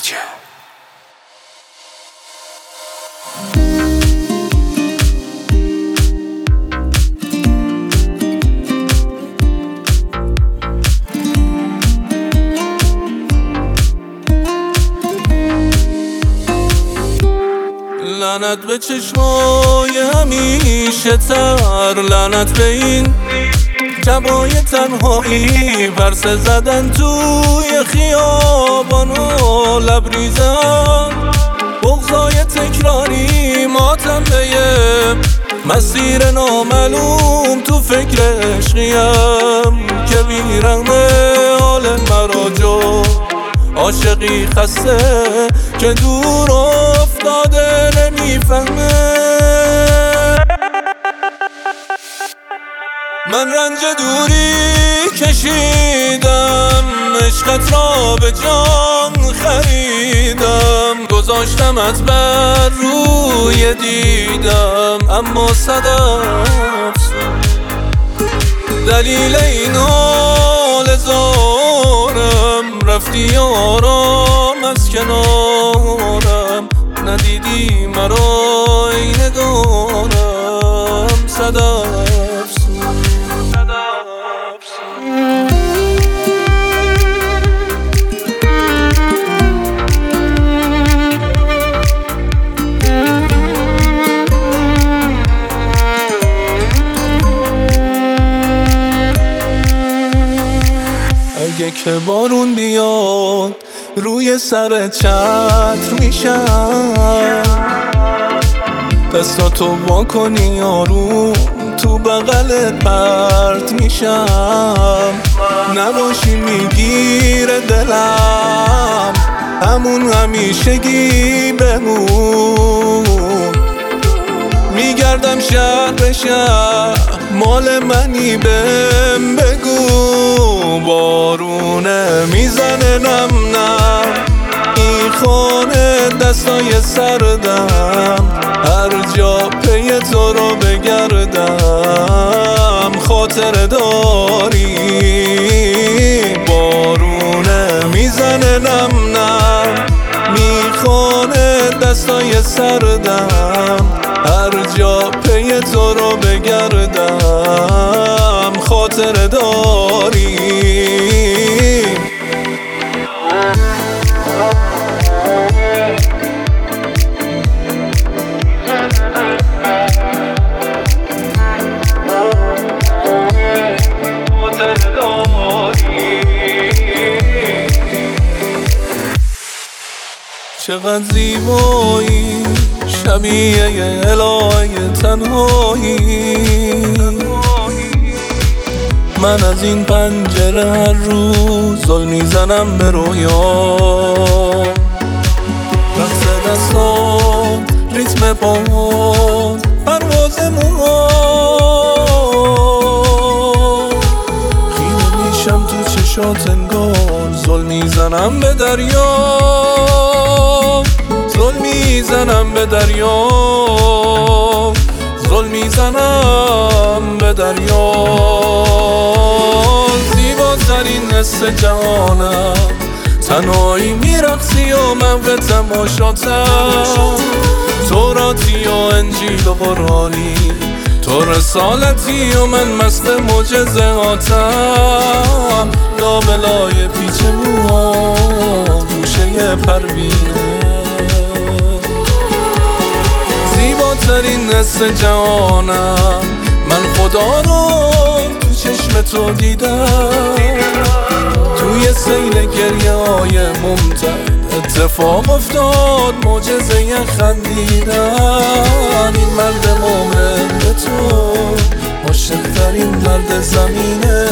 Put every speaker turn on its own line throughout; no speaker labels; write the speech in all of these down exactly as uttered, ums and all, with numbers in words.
لعنت به چشمای همیشه تر، لعنت به این شبای تنهایی، پرسه زدن توی خیابان و لبریزن، بغضای تکراری، ماتم به یه مسیر نامعلوم، تو فکر عشقیم که بیرنگه حال مرا جو، عاشقی خسته که دور افتاده نمیفهمه. من رنج دوری کشیدم، عشقت را به جان خریدم، گذاشتمت بر روی دیدم، اما صد افسون دلیل این حال زارم، رفتی آرام از کنارم، ندیدی مرا ای نگارم، صد افسون صد افسون. اگه که بارون بیاد روی سر چتر میشم، دستاتو وا کنی آروم تو بغلت پرت میشم، نباشی میگیره دلم همون همیشگی بمون، میگردم شهر به شهر مال منی بهم بگو، بارونه میزنه نم نم این خانه دستای سردم، هر جا پی تو رو بگردم خاطر داری، بارونه میزنه نم نم میخوانه دستای سردم، هر جا پی تو رو بگردم خاطر داری. چقدر زیبایی شبیه یه الهه تنهایی، من از این پنجره هر روز زل میزنم به رویا، رقص دستان ریتم پاهات پرواز موهات، خیره میشم تو چشات انگار زل میزنم به دریا، زل میزنم به دریا، زل میزنم به دریا. زیباترین حس جهانم، تنهایی میرقصی و من به تماشاتم، توراتی و انجیل و قرآنی، تو رسالتی و من مست معجزهاتم، لابلای پیچ موها گوشه پروینه، زیباترین حس جهانم، من خدا رو تو چشم تو دیدم، توی سیل گریه های ممتد اتفاق افتاد معجزه خندیدن، این مرد مومن به تو عاشق ترین مرد زمینه.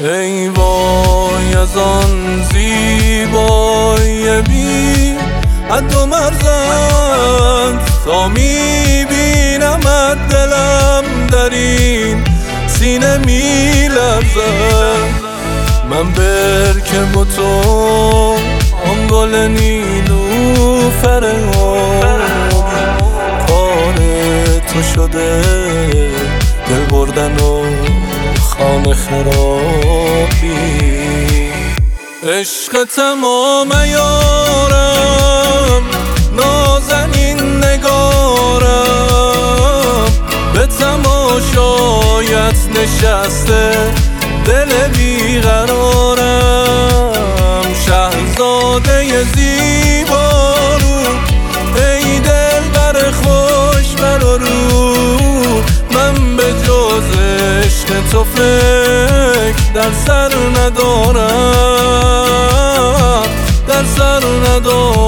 ای وای از آن زیبایی بی حد و مرزت، تا میبینمت دلم در این سینه میلرزد. من برکه و تو آن گل نیلوفر کار تو شده دل بردن و خانه خرابی. عشق تمام یارم نازنین نگارم، به تماشایت نشسته دل بیقرارم. شهزاده زیبارو ای دل بر خوش بر رو، من به جز عشق تو فکر در سر ندارم، در سر ندارم.